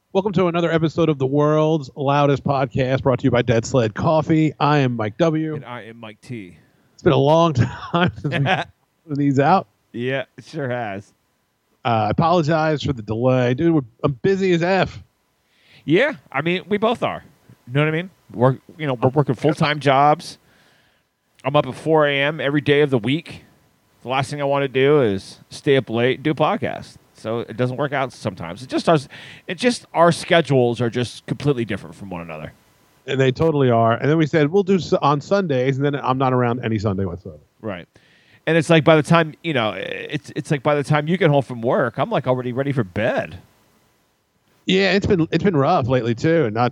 Welcome to another episode of the world's loudest podcast brought to you by Dead Sled Coffee. I am Mike W. And I am Mike T. It's been a long time since we put these out. Yeah, it sure has. I apologize for the delay. Dude, I'm busy as F. Yeah, I mean, we both are. You know what I mean? We're working full-time jobs. I'm up at 4 a.m. every day of the week. The last thing I want to do is stay up late and do a podcast. So it doesn't work out sometimes. Our schedules are just completely different from one another. And they totally are. And then we said, we'll do on Sundays, and then I'm not around any Sunday whatsoever. Right. And it's like by the time, it's like by the time you get home from work, I'm like already ready for bed. Yeah, it's been rough lately too. I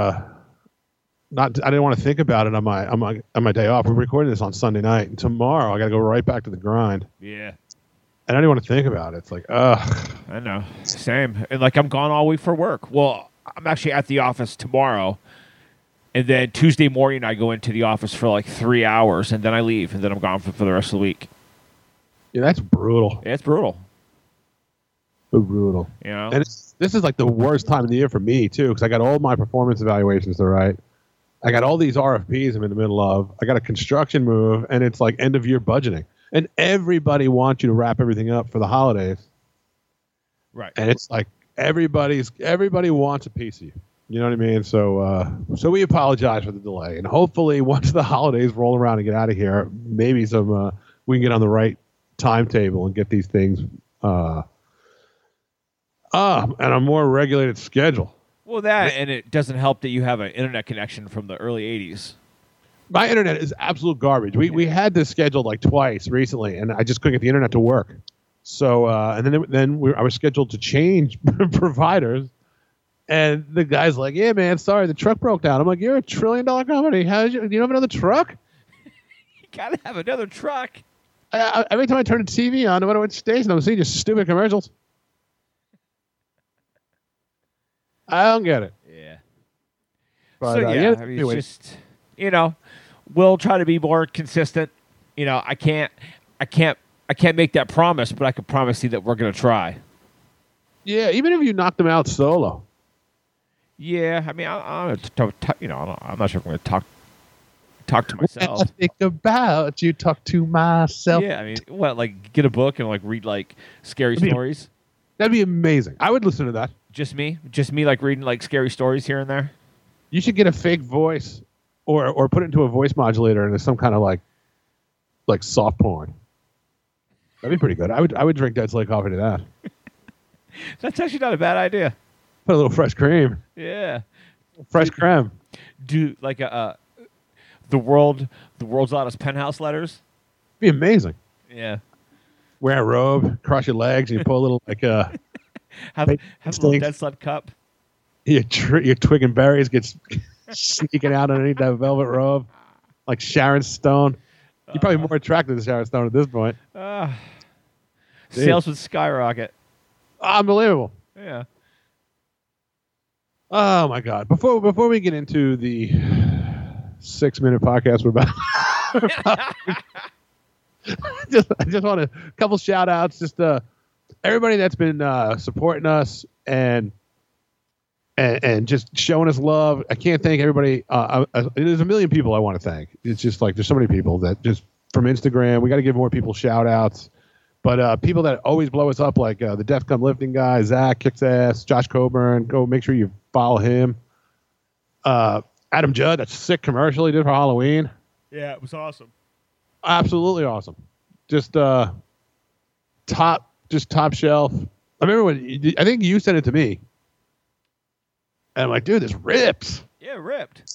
didn't want to think about it on my day off. We're recording this on Sunday night, and tomorrow I got to go right back to the grind. Yeah. And I didn't want to think about it. It's like, ugh. I know. Same. And like I'm gone all week for work. Well, I'm actually at the office tomorrow. And then Tuesday morning I go into the office for like 3 hours and then I leave and then I'm gone for the rest of the week. Yeah, that's brutal. Yeah, it's brutal. So brutal. You know? And this is like the worst time of the year for me too, because I got all my performance evaluations to write. I got all these RFPs I'm in the middle of. I got a construction move, and it's like end of year budgeting. And everybody wants you to wrap everything up for the holidays. Right. And it's like everybody wants a piece of you. You know what I mean? So we apologize for the delay. And hopefully once the holidays roll around and get out of here, maybe we can get on the right timetable and get these things on a more regulated schedule. Well, and it doesn't help that you have an internet connection from the early 80s. My internet is absolute garbage. We had this scheduled like twice recently, and I just couldn't get the internet to work. So and then I was scheduled to change providers, and the guy's like, "Yeah, man, sorry, the truck broke down." I'm like, "You're a $1 trillion company. Do you have another truck?" You gotta have another truck. Every time I turn the TV on, no matter what station, I'm seeing just stupid commercials. I don't get it. Yeah. But, so yeah, I mean, it's just we'll try to be more consistent. I can't make that promise, but I can promise you that we're gonna try. Yeah, even if you knock them out solo. Yeah, I mean, I'm not sure if I'm going to talk to myself. I think about you, talk to myself. Yeah, I mean, what, like get a book and like read like scary stories? That'd be amazing. I would listen to that. Just me, like reading like scary stories here and there. You should get a fake voice, or put it into a voice modulator, and there's some kind of like soft porn. That'd be pretty good. I would drink Dead Sled Coffee to that. That's actually not a bad idea. Put a little fresh cream. Yeah, fresh creme. Do like the world's loudest penthouse letters. Be amazing. Yeah. Wear a robe, cross your legs, and you pull a little like have a little Dead Sled cup. Your twig and berries gets sneaking out underneath that velvet robe, like Sharon Stone. You're probably more attracted to Sharon Stone at this point. Sales would skyrocket. Unbelievable. Yeah. Oh my God! Before we get into the 6-minute podcast we're about, I just want a couple shout outs. Just everybody that's been supporting us and just showing us love. I can't thank everybody. There's a million people I want to thank. It's just like there's so many people that just from Instagram. We got to give more people shout outs. But people that always blow us up, like the Def Come Lifting guy, Zach kicks ass, Josh Coburn, go make sure you follow him. Adam Judd, that sick commercial he did for Halloween. Yeah, it was awesome. Absolutely awesome. Just top shelf. I remember I think you sent it to me. And I'm like, dude, this rips. Yeah, ripped.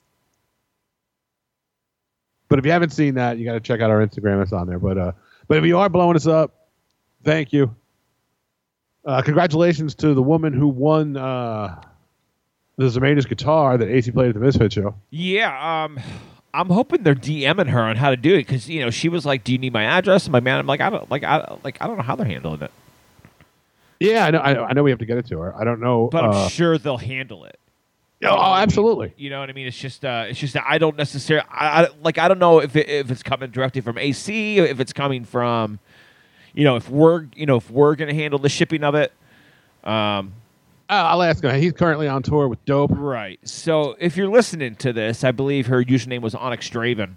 But if you haven't seen that, you got to check out our Instagram. It's on there. But if you are blowing us up, thank you. Congratulations to the woman who won the Zemeda's guitar that AC played at the Misfit show. Yeah, I'm hoping they're DMing her on how to do it because she was like, "Do you need my address?" And my man, I'm like, I don't know how they're handling it. Yeah, I know we have to get it to her. I don't know, but I'm sure they'll handle it. Oh, absolutely. You know what I mean? It's just that I don't necessarily. I don't know if it's coming directly from AC, or if it's coming from, if we're gonna handle the shipping of it. I'll ask him. He's currently on tour with Dope. Right. So if you're listening to this, I believe her username was Onyx Draven.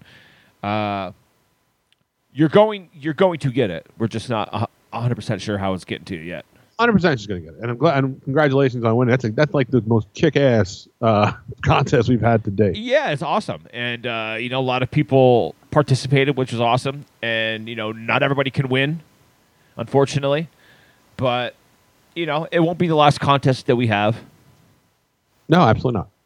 You're going to get it. We're just not 100% sure how it's getting to you yet. 100% she's going to get it. And I'm glad. And congratulations on winning. That's like the most kick-ass contest we've had to date. Yeah, it's awesome. And, a lot of people participated, which was awesome. And, not everybody can win, unfortunately. But, it won't be the last contest that we have. No, absolutely not.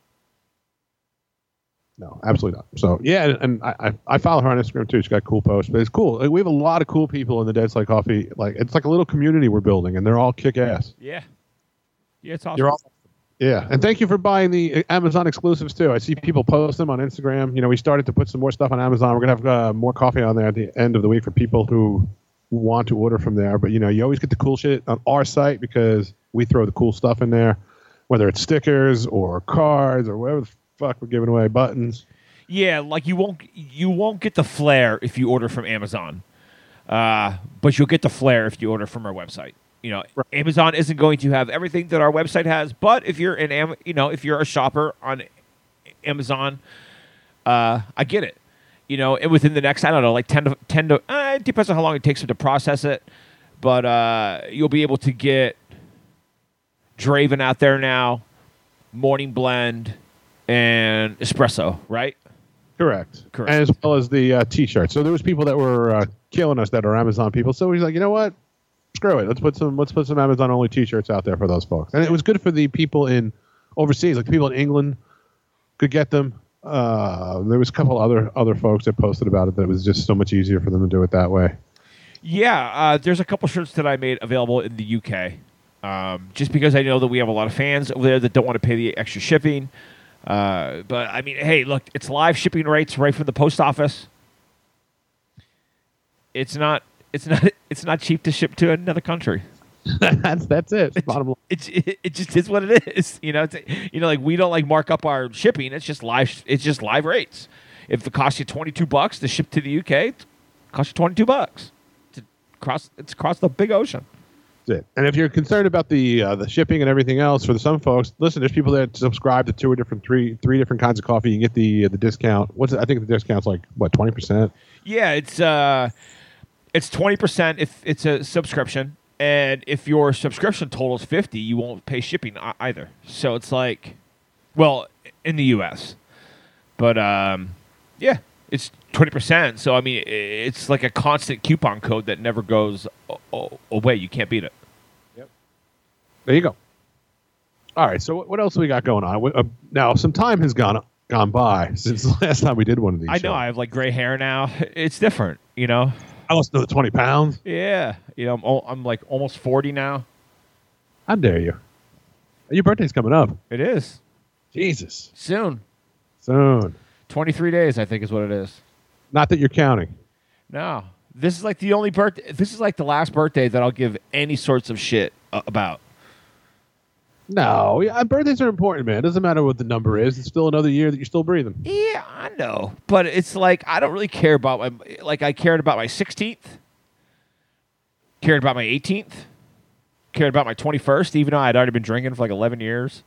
No, absolutely not. So, yeah, and I follow her on Instagram, too. She's got cool posts. But it's cool. Like, we have a lot of cool people in the Dead Slide Coffee. Like, it's like a little community we're building, and they're all kick-ass. Yeah. Yeah, it's awesome. You're all, yeah, and thank you for buying the Amazon exclusives, too. I see people post them on Instagram. We started to put some more stuff on Amazon. We're going to have more coffee on there at the end of the week for people who want to order from there. But, you always get the cool shit on our site because we throw the cool stuff in there, whether it's stickers or cards or whatever the fuck we're giving away, buttons. Yeah, like you won't get the flair if you order from Amazon, but you'll get the flair if you order from our website. Right. Amazon isn't going to have everything that our website has, but if you're if you're a shopper on Amazon, I get it. And within the next, I don't know, like 10 to it depends on how long it takes them to process it, but you'll be able to get Draven out there now, Morning Blend, and Espresso, right? Correct. As well as the T-shirts. So there was people that were killing us that are Amazon people. So he's like, you know what? Screw it. Let's put some Amazon only T-shirts out there for those folks. And it was good for the people in overseas, like the people in England could get them. There was a couple other folks that posted about it that it was just so much easier for them to do it that way. Yeah, there's a couple shirts that I made available in the UK, just because I know that we have a lot of fans over there that don't want to pay the extra shipping. But I mean, hey, look, it's live shipping rates right from the post office. It's not cheap to ship to another country. That's it. Bottom line. It just is what it is. Like we don't like mark up our shipping. It's just live rates. If it costs you $22 to ship to the UK, it costs you $22 to cross the big ocean. It. And if you're concerned about the shipping and everything else, for some folks, listen, there's people that subscribe to three different kinds of coffee. You get the discount. I think the discount's like 20%. Yeah, it's 20% if it's a subscription, and if your subscription totals $50, you won't pay shipping either. So it's like, well, in the U.S., but yeah, it's 20%. So I mean, it's like a constant coupon code that never goes away. You can't beat it. Yep. There you go. All right. So what else we got going on? Now, some time has gone by since the last time we did one of these. I know. I have like gray hair now. It's different. I lost another 20 pounds. Yeah. I'm like almost 40 now. How dare you? Your birthday's coming up. It is. Jesus. Soon. 23 days, I think, is what it is. Not that you're counting. No. This is like the only birthday. This is like the last birthday that I'll give any sorts of shit about. No, birthdays are important, man. It doesn't matter what the number is. It's still another year that you're still breathing. Yeah, I know. But it's like, I don't really care about I cared about my 16th, cared about my 18th, cared about my 21st, even though I'd already been drinking for like 11 years.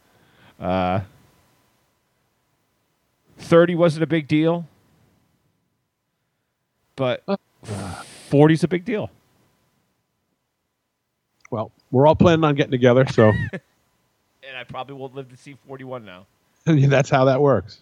30 wasn't a big deal, but 40's a big deal. Well, we're all planning on getting together, so... And I probably won't live to see 41 now. That's how that works.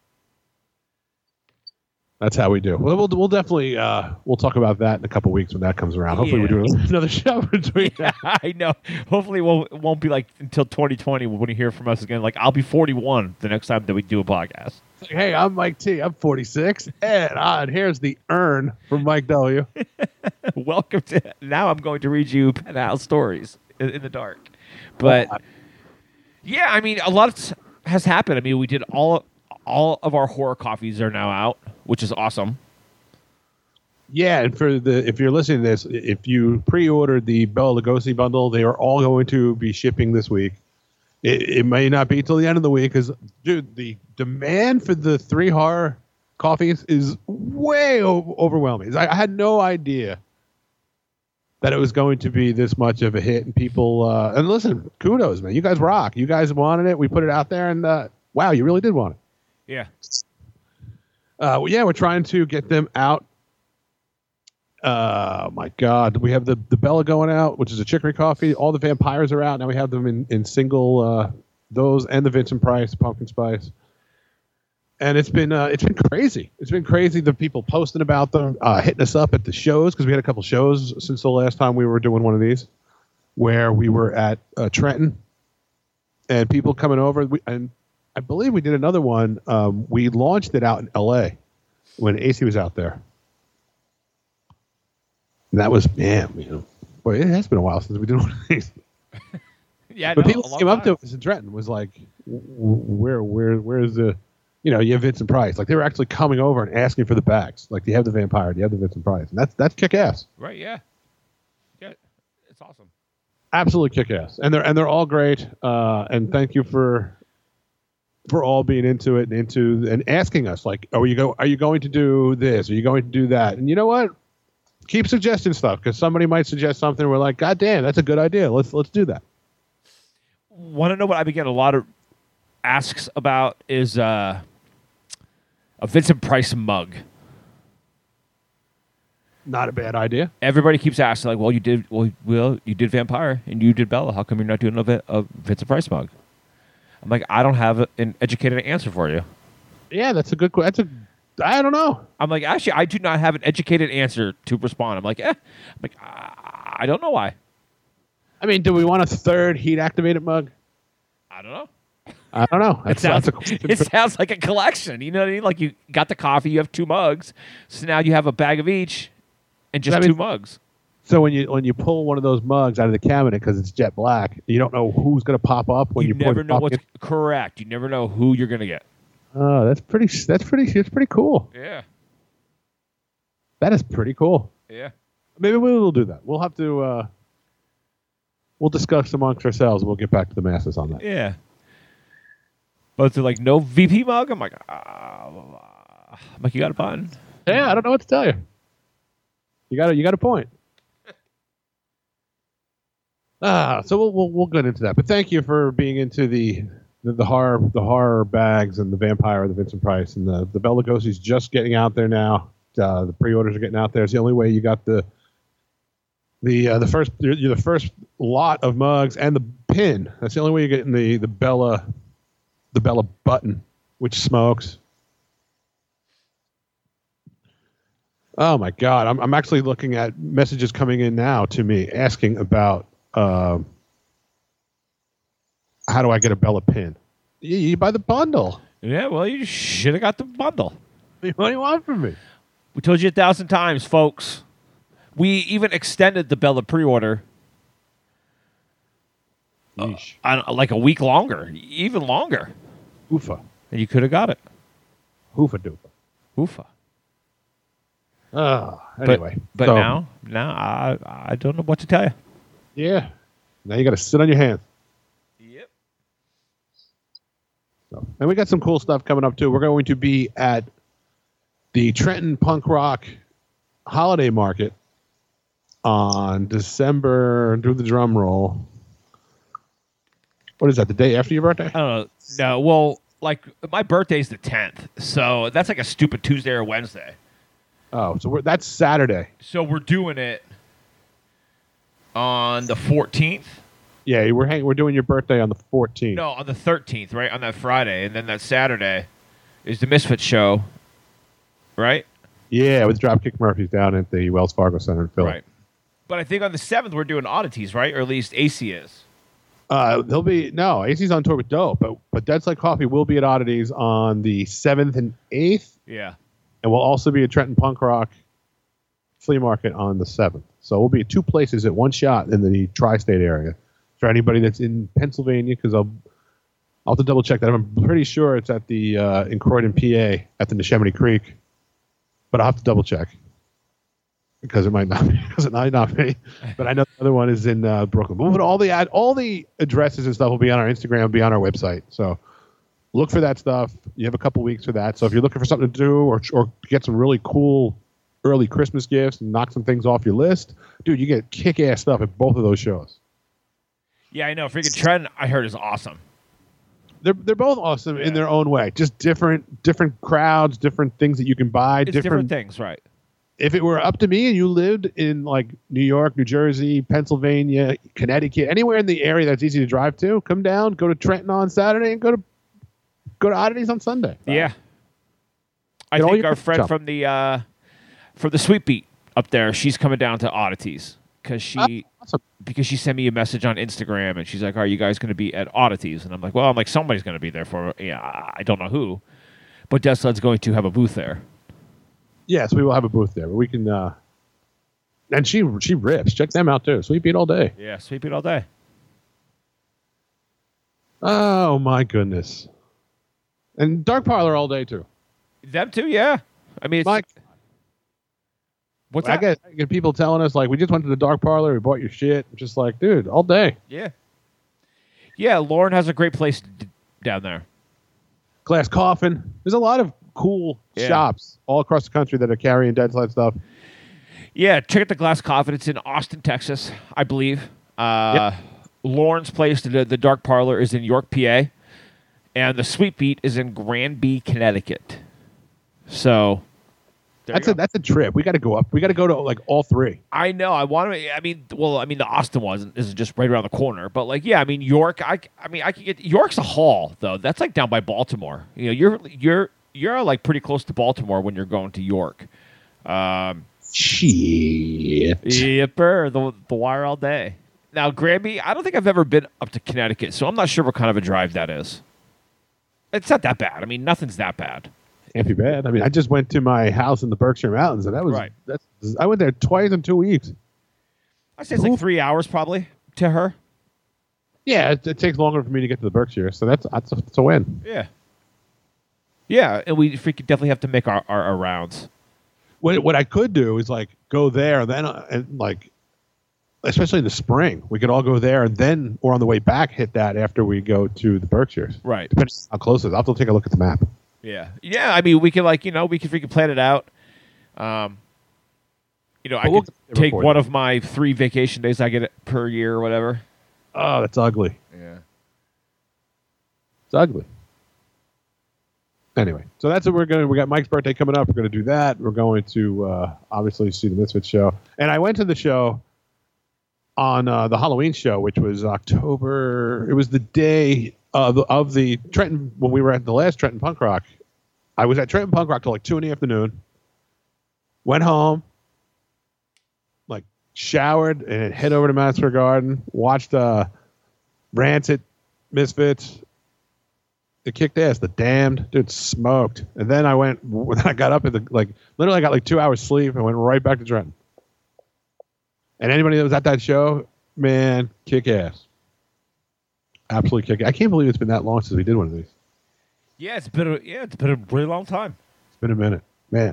That's how we do. Well, we'll definitely we'll talk about that in a couple weeks when that comes around. Hopefully, we do another show between that. I know. Hopefully, it won't be like until 2020 when you hear from us again. Like, I'll be 41 the next time that we do a podcast. Like, hey, I'm Mike T. I'm 46, and here's the urn from Mike W. Welcome to. Now I'm going to read you Penthouse Stories in the dark, but. Yeah, I mean, a lot has happened. I mean, we did all of our horror coffees are now out, which is awesome. Yeah, and if you're listening to this, if you pre-ordered the Bela Lugosi bundle, they are all going to be shipping this week. It may not be till the end of the week because, dude, the demand for the 3 horror coffees is way overwhelming. I had no idea that it was going to be this much of a hit, and people and listen, kudos, man, you guys rock. You guys wanted it. We put it out there, and wow, you really did want it. Yeah. Yeah, we're trying to get them out. My God, we have the Bella going out, which is a chicory coffee. All the vampires are out now. We have them in single, those and the Vincent Price pumpkin spice. And it's been crazy. It's been crazy. The people posting about them, hitting us up at the shows, because we had a couple shows since the last time we were doing one of these, where we were at Trenton, and people coming over. And I believe we did another one. We launched it out in L.A. when AC was out there. And that was, man, boy, it has been a while since we did one of these. Yeah, but no, people came up to us in Trenton, was like, where's the, you have Vincent Price. Like, they were actually coming over and asking for the bags. Like, do you have the Vampire? Do you have the Vincent Price? And that's kick ass. Right? Yeah. Yeah, it's awesome. Absolutely kick ass, and they're all great. And thank you for all being into it and asking us, like, are you going to do this? Are you going to do that? And you know what? Keep suggesting stuff, because somebody might suggest something. We're like, God damn, that's a good idea. Let's do that. Want to know what I've been getting a lot of asks about is a Vincent Price mug. Not a bad idea. Everybody keeps asking, like, well, you did Vampire and you did Bella. How come you're not doing a Vincent Price mug? I'm like, I don't have an educated answer for you. Yeah, that's a good question. I don't know. I'm like, actually, I do not have an educated answer to respond. I'm like, I don't know why. I mean, do we want a third heat-activated mug? I don't know. I don't know. It sounds like a collection. You know what I mean? Like, you got the coffee, you have 2 mugs, so now you have a bag of each and just 2 mugs. So when you pull one of those mugs out of the cabinet because it's jet black, you don't know who's going to pop up when you never know what's correct. You never know who you're going to get. Oh, it's pretty cool. Yeah. That is pretty cool. Yeah. Maybe we will do that. We'll have to we'll discuss amongst ourselves. We'll get back to the masses on that. Yeah. But they're like, no VP mug? I'm like, you got a button. Yeah, I don't know what to tell you. You got a point. So we'll get into that. But thank you for being into the horror bags and the Vampire, the Vincent Price, and the Bela Lugosi's just getting out there now. The pre-orders are getting out there. It's the only way you got the first lot of mugs and the pin. That's the only way you're getting the Bella button, which smokes. Oh my God! I'm actually looking at messages coming in now to me asking about how do I get a Bella pin? You buy the bundle. Yeah, well, you should have got the bundle. What do you want from me? We told you 1,000 times, folks. We even extended the Bella pre-order like a week longer, even longer. Oofa. And you could have got it. Hoofa doofa. Oofa. Anyway. But so, now I don't know what to tell you. Yeah. Now you got to sit on your hands. Yep. So, and we got some cool stuff coming up too. We're going to be at the Trenton Punk Rock Holiday Market on December. Do the drum roll. What is that? The day after your birthday? I don't know. No, well, like my birthday's the 10th, so that's like a stupid Tuesday or Wednesday. Oh, so that's Saturday. So we're doing it on the 14th. Yeah, we're doing your birthday on the 14th. No, on the 13th, right? On that Friday, and then that Saturday is the Misfits show, right? Yeah, with Dropkick Murphys down at the Wells Fargo Center in Philly. Right. But I think on the 7th we're doing Oddities, right? Or at least AC is. AC's on tour with Dope, but Dead Like Coffee will be at Oddities on the 7th and 8th. Yeah. And we'll also be at Trenton Punk Rock Flea Market on the 7th. So we'll be at 2 places at one shot in the tri-state area. For anybody that's in Pennsylvania, because I'll have to double check that. I'm pretty sure it's at the in Croydon, PA, at the Neshaminy Creek. But I'll have to double check because it might not be. But I know the other one is in Brooklyn. But we'll put all the addresses and stuff will be on our Instagram, be on our website. So look for that stuff. You have a couple weeks for that. So if you're looking for something to do or get some really cool early Christmas gifts and knock some things off your list, dude, you get kick-ass stuff at both of those shows. Yeah, I know. Freaking Trent, I heard, is awesome. They're both awesome in their own way. Just different crowds, different things that you can buy. It's different things, right? If it were up to me and you lived in like New York, New Jersey, Pennsylvania, Connecticut, anywhere in the area that's easy to drive to, come down, go to Trenton on Saturday, and go to Oddities on Sunday. Yeah. I think our friend from the Sweet Beat up there, she's coming down to Oddities because she sent me a message on Instagram and she's like, "Are you guys going to be at Oddities?" And I'm like, somebody's going to be there for. Yeah, I don't know who, but Desled's going to have a booth there. Yes, we will have a booth there, but we can. And she rips. Check them out too. Sweet Beat all day. Yeah, Sweet Beat all day. Oh my goodness. And Dark Parlor all day too. Them too, yeah. I mean, what's that? I get people telling us like, we just went to the Dark Parlor, we bought your shit. I'm just like, dude, all day. Yeah. Yeah, Lauren has a great place down there. Glass Coffin. There's a lot of cool shops all across the country that are carrying Dead Sled stuff. Yeah, check out the Glass Coffin. It's in Austin, Texas, I believe. Yep. Lauren's place, the Dark Parlor, is in York, PA. And the Sweet Beat is in Granby, Connecticut. So that's a trip. We got to go up. We got to go to like all three. I know. I want to. I mean, the Austin one is just right around the corner. But like, yeah, I mean, York. I could get York's a haul though. That's like down by Baltimore. You know, you're like pretty close to Baltimore when you're going to York. Shit. Yipper, the wire all day. Now, Granby, I don't think I've ever been up to Connecticut, so I'm not sure what kind of a drive that is. It's not that bad. I mean, nothing's that bad. Can't be bad. I mean, I just went to my house in the Berkshire Mountains, and that was right. I went there twice in 2 weeks. I'd say it's like 3 hours probably to her. Yeah, it takes longer for me to get to the Berkshire, so that's a win. Yeah. Yeah, and we definitely have to make our rounds. What I could do is like go there, then and like, especially in the spring, we could all go there, and then or on the way back hit that after we go to the Berkshires. Right. Depending on how close it is. I'll have to take a look at the map. Yeah. Yeah. I mean, we could freaking plan it out. I could take one of my 3 vacation days I get per year or whatever. Oh, that's ugly. Yeah. It's ugly. Anyway, so that's what we got Mike's birthday coming up. We're going to do that. We're going to obviously see the Misfits show. And I went to the show on the Halloween show, which was October. It was the day of the Trenton, when we were at the last Trenton Punk Rock. I was at Trenton Punk Rock till like 2 in the afternoon. Went home, like showered, and head over to Madison Square Garden. Watched Rancid, Misfits. It kicked ass. The Damned, dude, smoked. And then when I got up literally I got like 2 hours sleep and went right back to Trenton. And anybody that was at that show, man, kick ass. Absolutely kick ass. I can't believe it's been that long since we did one of these. Yeah, it's been a really long time. It's been a minute, man.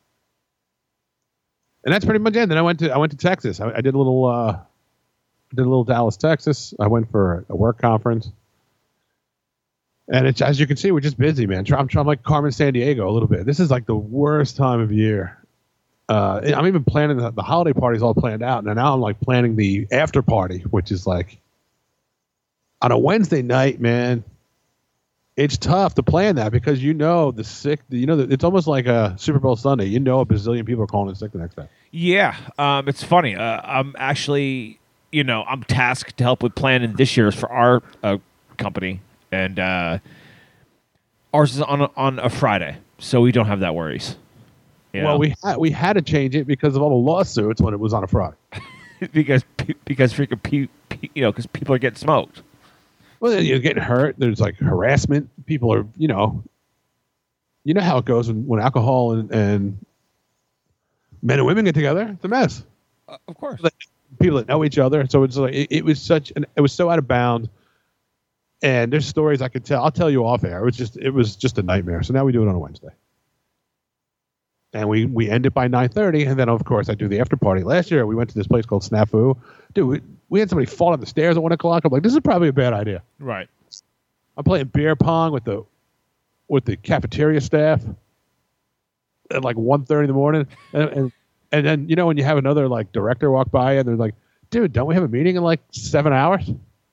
And that's pretty much it. Then I went to Texas. I did a little Dallas, Texas. I went for a work conference. And it's, as you can see, we're just busy, man. I'm like Carmen Sandiego a little bit. This is like the worst time of year. I'm even planning the holiday parties all planned out. And now I'm like planning the after party, which is like on a Wednesday night, man. It's tough to plan that because it's almost like a Super Bowl Sunday. You know, a bazillion people are calling in sick the next day. Yeah. It's funny. I'm actually, I'm tasked to help with planning this year's for our company. And ours is on a Friday, so we don't have that worries. Well, we had to change it because of all the lawsuits when it was on a Friday. because freaking because people are getting smoked. Well, you're getting hurt. There's like harassment. People are, you know how it goes when alcohol and men and women get together. It's a mess. Of course. Like, people that know each other. So it's like it was so out of bounds. And there's stories I could tell. I'll tell you off air. It was just a nightmare. So now we do it on a Wednesday. And we end it by 9:30, and then of course I do the after party. Last year we went to this place called Snafu. Dude, we had somebody fall down the stairs at 1 o'clock. I'm like, this is probably a bad idea. Right. I'm playing beer pong with the cafeteria staff. at like 1:30 in the morning, and then when you have another like director walk by and they're like, "Dude, don't we have a meeting in like 7 hours?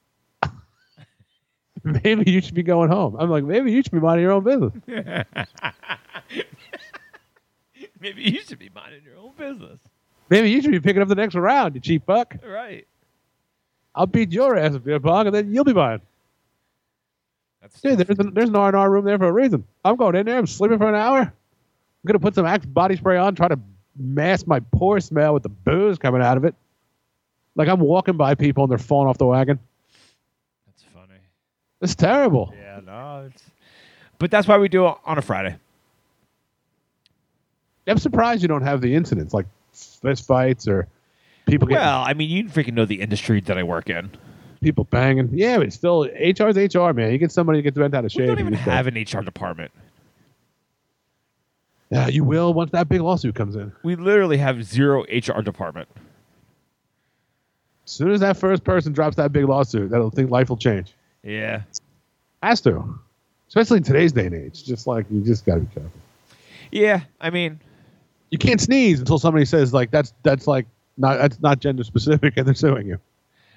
Maybe you should be going home." I'm like, "Maybe you should be minding your own business." Maybe you should be minding your own business. Maybe you should be picking up the next round, you cheap fuck. Right. I'll beat your ass at beer pong, and then you'll be mine. Dude, there's an R&R room there for a reason. I'm going in there. I'm sleeping for an hour. I'm going to put some Axe body spray on, try to mask my poor smell with the booze coming out of it. Like I'm walking by people and they're falling off the wagon. That's funny. It's terrible. Yeah, no. But that's why we do it on a Friday. I'm surprised you don't have the incidents like fist fights or people getting... Well, I mean, you freaking know the industry that I work in. People banging. Yeah, but still, HR's HR, man. You get somebody who gets bent out of shape. We don't even have an HR department. Yeah, you will once that big lawsuit comes in. We literally have zero HR department. As soon as that first person drops that big lawsuit, that'll think life will change. Yeah. Has to. Especially in today's day and age. Just like, you just got to be careful. Yeah, I mean... You can't sneeze until somebody says, like, that's not gender specific and they're suing you.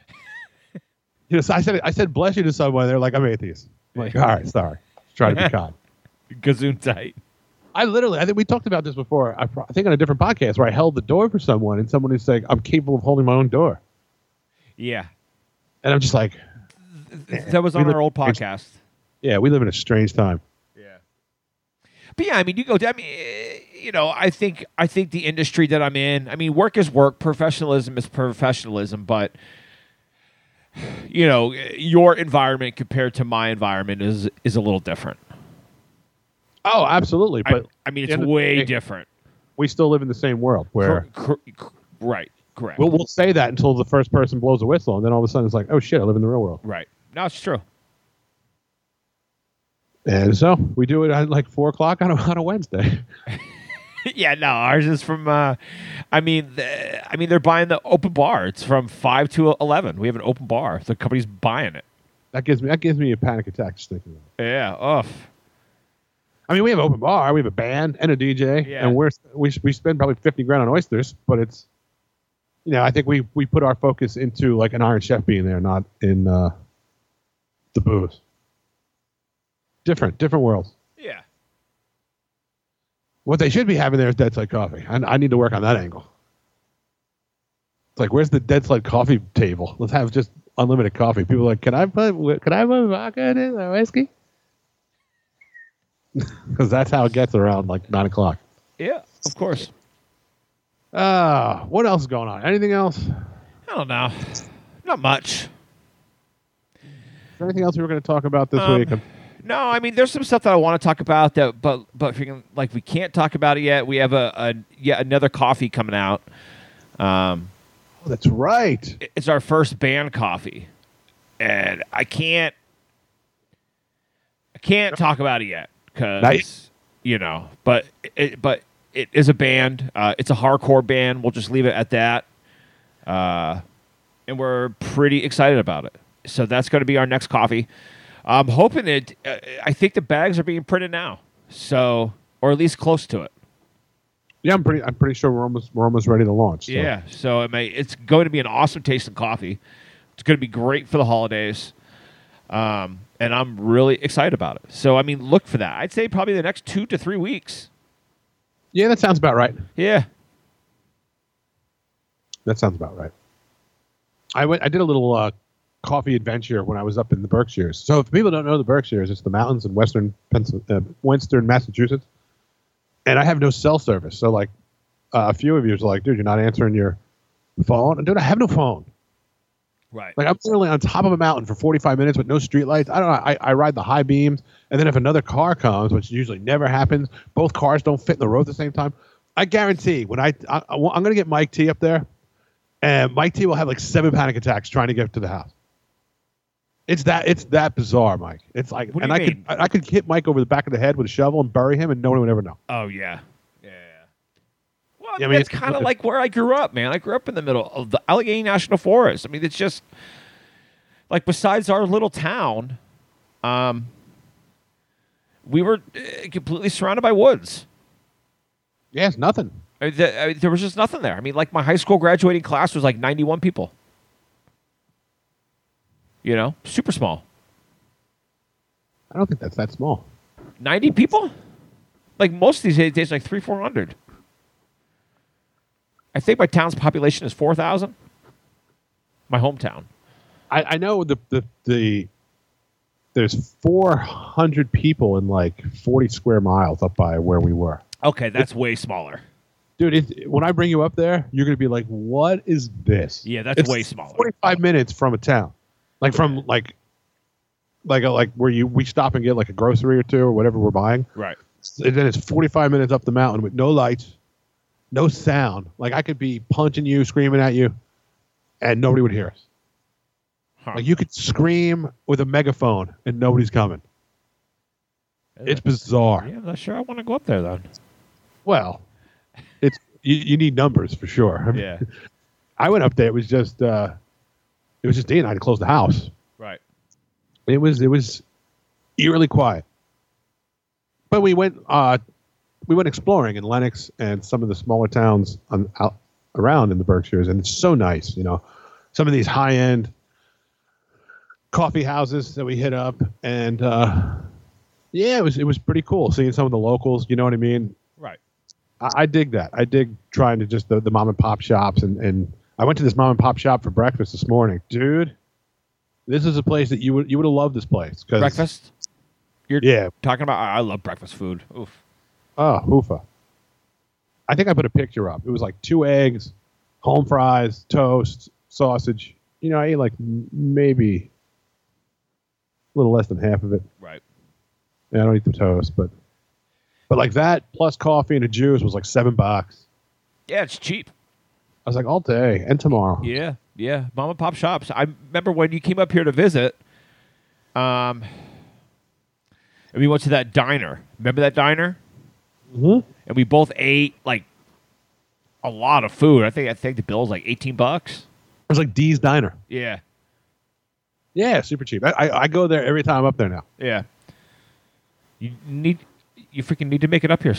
So I said bless you to someone. They're like, I'm atheist. I'm like, all right, sorry. Try to be kind. Gazoon tight. I think we talked about this before. I think on a different podcast where I held the door for someone and someone who's saying, I'm capable of holding my own door. Yeah. And I'm just like... That was on our old podcast. Yeah, we live in a strange time. Yeah. But yeah, I mean, I think the industry that I'm in, I mean, work is work, professionalism is professionalism, but your environment compared to my environment is a little different. Oh, absolutely. But I mean, it's way different. We still live in the same world where... Right, correct. We'll say that until the first person blows a whistle, and then all of a sudden it's like, oh shit, I live in the real world. Right. No, it's true. And so we do it at like 4 o'clock on a Wednesday. Yeah, no, ours is from. They're buying the open bar. It's from 5 to 11. We have an open bar. The company's buying it. That gives me a panic attack just thinking about it. Yeah. Ugh. I mean, we have an open bar. We have a band and a DJ, and we spend probably $50,000 on oysters. But it's, I think we put our focus into like an Iron Chef being there, not in the booze. Different worlds. Yeah. What they should be having there is Dead Sled Coffee. I need to work on that angle. It's like, where's the Dead Sled Coffee table? Let's have just unlimited coffee. People are like, can I put vodka in it or whiskey? Because that's how it gets around like 9 o'clock. Yeah, of course. What else is going on? Anything else? I don't know. Not much. Is there anything else we were going to talk about this week? No, I mean, there's some stuff that I want to talk about but we can't talk about it yet. We have yet another coffee coming out. That's right. It's our first band coffee, and I can't talk about it yet because but it is a band. It's a hardcore band. We'll just leave it at that. And we're pretty excited about it. So that's going to be our next coffee. I'm hoping it. I think the bags are being printed now, or at least close to it. Yeah, I'm pretty sure we're almost ready to launch. So. Yeah, so it's going to be an awesome tasting coffee. It's going to be great for the holidays, and I'm really excited about it. So I mean, look for that. I'd say probably the next 2 to 3 weeks. Yeah, that sounds about right. Yeah, that sounds about right. I did a little coffee adventure when I was up in the Berkshires. So if people don't know the Berkshires, it's the mountains in western Massachusetts. And I have no cell service. So like a few of you are like, dude, you're not answering your phone. Dude, I have no phone. Right. Like I'm literally on top of a mountain for 45 minutes with no streetlights. I don't know. I ride the high beams. And then if another car comes, which usually never happens, both cars don't fit in the road at the same time. I guarantee when I'm going to get Mike T up there, and Mike T will have like 7 panic attacks trying to get to the house. It's that bizarre, Mike. It's like, and I could hit Mike over the back of the head with a shovel and bury him, and no one would ever know. Oh yeah. Well, I mean, it's kind of like where I grew up, man. I grew up in the middle of the Allegheny National Forest. I mean, it's just like besides our little town, we were completely surrounded by woods. Yeah, it's nothing. There was just nothing there. I mean, like my high school graduating class was like 91 people. You know, super small. I don't think that's that small. 90 people? Like most of these days, like 400. I think my town's population is 4,000. My hometown. I know there's 400 people in like 40 square miles up by where we were. Okay, that's way smaller. Dude, when I bring you up there, you're going to be like, what is this? Yeah, that's way smaller. 45 minutes from a town. Like from like where we stop and get like a grocery or two or whatever we're buying. Right. And then it's 45 minutes up the mountain with no lights, no sound. Like I could be punching you, screaming at you, and nobody would hear us. Huh. Like you could scream with a megaphone and nobody's coming. It's bizarre. Yeah, I'm not sure I want to go up there then. Well, it's you need numbers for sure. I mean, Yeah. I went up there. It was just Dee and I to close the house. Right. It was eerily quiet. But we went exploring in Lenox and some of the smaller towns out around in the Berkshires, and it's so nice. You know, some of these high end coffee houses that we hit up, and yeah, it was pretty cool seeing some of the locals. You know what I mean? Right. I dig that. I dig trying to just the mom and pop shops, and I went to this mom and pop shop for breakfast this morning, dude. This is a place that you would have loved this place. Breakfast? You're Yeah. talking about, I love breakfast food. Oof. Oh, hoofa. I think I put a picture up. It was like 2 eggs, home fries, toast, sausage. You know, I ate like maybe a little less than half of it. Right. Yeah, I don't eat the toast, but like that plus coffee and a juice was like $7. Yeah, it's cheap. I was like, all day and tomorrow. Yeah, yeah. Mom and pop shops. I remember when you came up here to visit, and we went to that diner. Remember that diner? Mm-hmm. And we both ate like a lot of food. I think the bill was like $18. It was like Dee's Diner. Yeah. Yeah, super cheap. I go there every time I'm up there now. Yeah. You freaking need to make it up here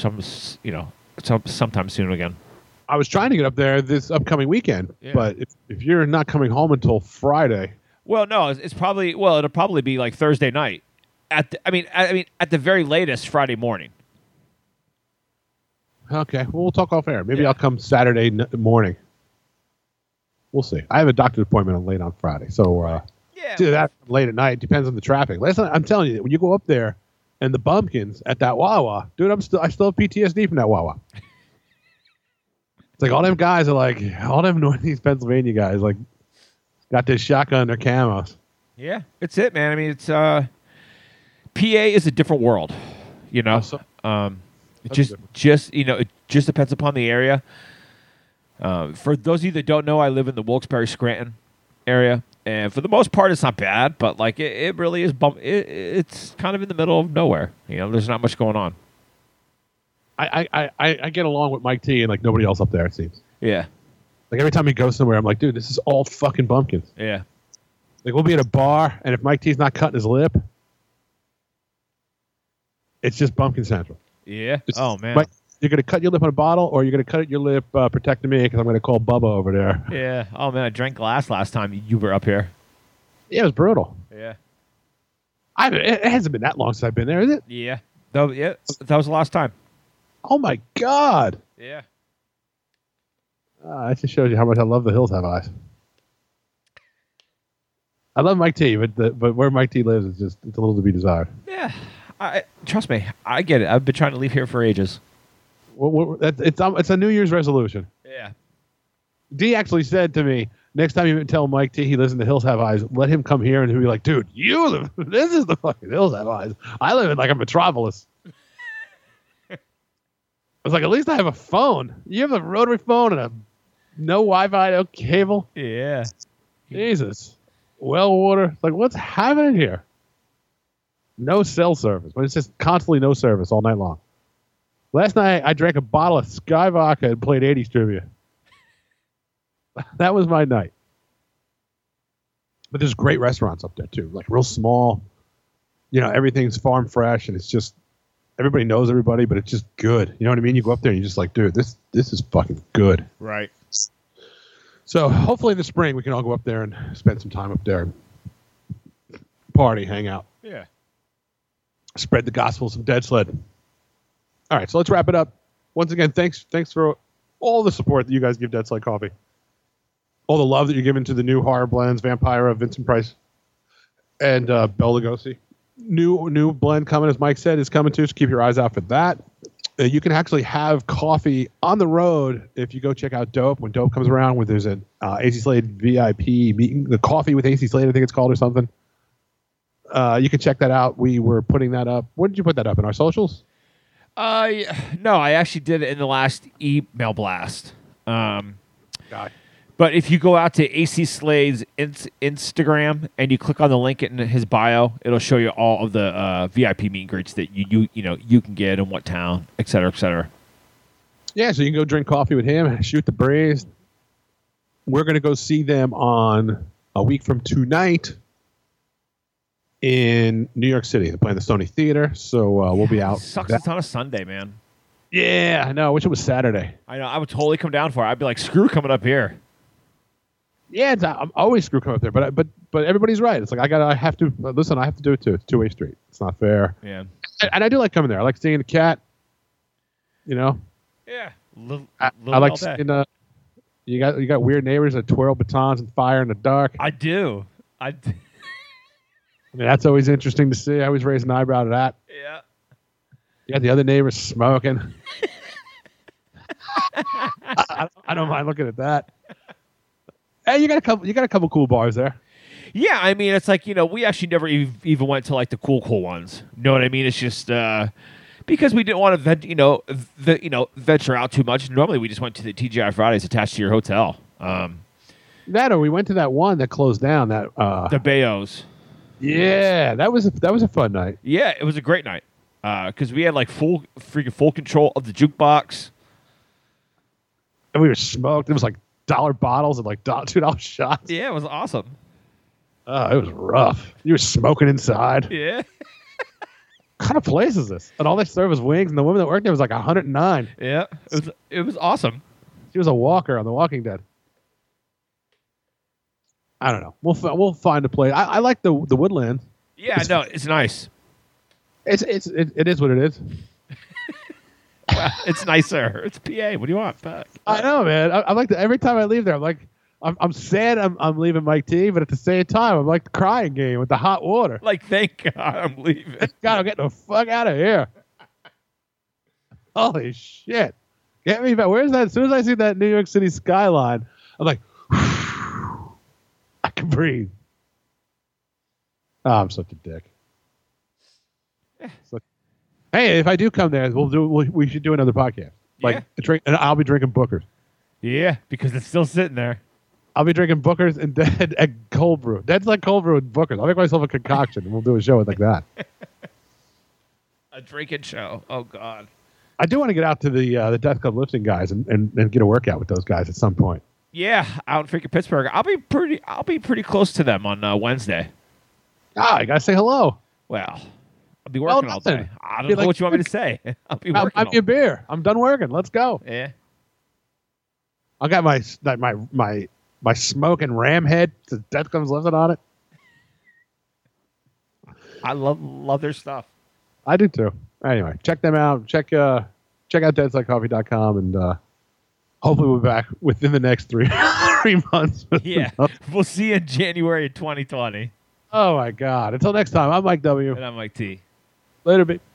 sometime soon again. I was trying to get up there this upcoming weekend, Yeah. but if you're not coming home until Friday, Well, no, it'll probably be like Thursday night. At the very latest Friday morning. okay, well, we'll talk off air. Maybe Yeah. I'll come Saturday morning. We'll see. I have a doctor's appointment late on Friday, so Yeah. do that late at night. Depends on the traffic. Last night, I'm telling you, when you go up there and the bumpkins at that Wawa, dude, I still have PTSD from that Wawa. It's like all them guys are like all them Northeast Pennsylvania guys like got this shotgun, their camos. Yeah, it's it, man. I mean, it's PA is a different world, you know. So- It That's it just depends upon the area. For those of you that don't know, I live in the Wilkes-Barre Scranton area, and for the most part, it's not bad. But like, it really is. It's kind of in the middle of nowhere. You know, there's not much going on. I get along with Mike T and like nobody else up there. It seems Yeah, like every time he goes somewhere, I'm like, dude, this is all fucking bumpkins. yeah, Like we'll be at a bar, and if Mike T's not cutting his lip, it's just bumpkin central. yeah. It's- Oh man. Mike, you're gonna cut your lip on a bottle, or you're gonna cut your lip protecting me because I'm gonna call Bubba over there. Yeah. Oh man, I drank glass last time you were up here. Yeah, it was brutal. Yeah. It hasn't been that long since I've been there, is it? Yeah. That was the last time. Oh my god! Yeah. That just shows you how much I love the Hills Have Eyes. I love Mike T, but where Mike T lives is it's a little to be desired. Yeah. Trust me, I get it. I've been trying to leave here for ages. It's a New Year's resolution. Yeah. D actually said to me, next time you tell Mike T he lives in the Hills Have Eyes, let him come here and he'll be like, dude, you live, this is the fucking Hills Have Eyes. I live in like a metropolis. I was like, at least I have a phone. You have a rotary phone and a no Wi-Fi, no cable. Yeah. Jesus. Well water. Like, what's happening here? No cell service, but it's just constantly no service all night long. Last night, I drank a bottle of Sky Vodka and played 80s trivia. That was my night. But there's great restaurants up there, too. Like, real small. You know, everything's farm fresh, and it's just everybody knows everybody, but it's just good. You know what I mean? You go up there and you're just like, dude, this is fucking good. Right. So hopefully in the spring we can all go up there and spend some time up there and party, hang out. Yeah. Spread the gospel of some Dead Sled. All right, so let's wrap it up. Once again, thanks for all the support that you guys give Dead Sled Coffee. All the love that you're giving to the new horror blends, Vampira, Vincent Price, and Bela Lugosi. New blend coming, as Mike said, is coming too, so keep your eyes out for that. You can actually have coffee on the road if you go check out Dope. When Dope comes around, where there's an AC Slade VIP meeting, the Coffee with AC Slade, I think it's called, or something. You can check that out. We were putting that up. Where did you put that up? In our socials? No, I actually did it in the last email blast. Guy. But if you go out to AC Slade's Instagram and you click on the link in his bio, it'll show you all of the VIP meet and greets that you can get in what town, et cetera, et cetera. Yeah, so you can go drink coffee with him, shoot the breeze. We're going to go see them on a week from tonight in New York City. They're playing the Stoney Theater, so we'll be out. Sucks it's on a Sunday, man. Yeah, I know. I wish it was Saturday. I know. I would totally come down for it. I'd be like, screw coming up here. Yeah, I'm always screw coming up there, but everybody's right. It's like I have to listen. I have to do it too. It's two-way street. It's not fair. Yeah, and I do like coming there. I like seeing the cat. You know. Yeah. I like seeing you got weird neighbors that twirl batons and fire in the dark. I do. I mean, that's always interesting to see. I always raise an eyebrow to that. Yeah. You got the other neighbors smoking. I don't mind looking at that. Hey, you got a couple cool bars there. Yeah, I mean, it's like, we actually never even went to like the cool ones. You know what I mean? It's just because we didn't want to venture out too much. Normally, we just went to the TGI Fridays attached to your hotel. That, or we went to that one that closed down. That the Bayos. Yeah, that was a fun night. Yeah, it was a great night because we had like full control of the jukebox, and we were smoked. It was like $1 bottles and like $2 shots. Yeah, it was awesome. Oh, it was rough. You were smoking inside. Yeah. What kind of place is this? And all they serve was wings, and the woman that worked there was like 109. Yeah, it was awesome. She was a walker on The Walking Dead. I don't know. We'll find a place. I like the Woodland. Yeah, no, it's nice. It is what it is. Well, it's nicer. It's PA. What do you want? I know, man. I like every time I leave there, I'm like, I'm sad I'm leaving Mike T, but at the same time, I'm like the crying game with the hot water. Like, thank God I'm leaving. God, I'm getting the fuck out of here. Holy shit. Get me back. Where's that? As soon as I see that New York City skyline, I'm like, I can breathe. Oh, I'm such a dick. Hey, if I do come there, we should do another podcast. Like drink, and I'll be drinking Booker's. Yeah, because it's still sitting there. I'll be drinking Booker's and Dead and cold brew. Dead's like cold brew and Booker's. I'll make myself a concoction and we'll do a show like that. A drinking show. Oh God. I do want to get out to the Death Club lifting guys and get a workout with those guys at some point. Yeah, out in freaking Pittsburgh. I'll be pretty close to them on Wednesday. Ah, you gotta say hello. Well, I'll be working all day. I don't know what you want me to say. I'll be working. I'll be a beer. I'm done working. Let's go. Yeah. I got my smoking ram head. The Death Club's lifting on it. I love their stuff. I do too. Anyway, check them out. Check out deadsidecoffee.com and hopefully we'll be back within the next 3 months. Yeah. We'll see you in January of 2020. Oh my God. Until next time, I'm Mike W. And I'm Mike T. Later, B.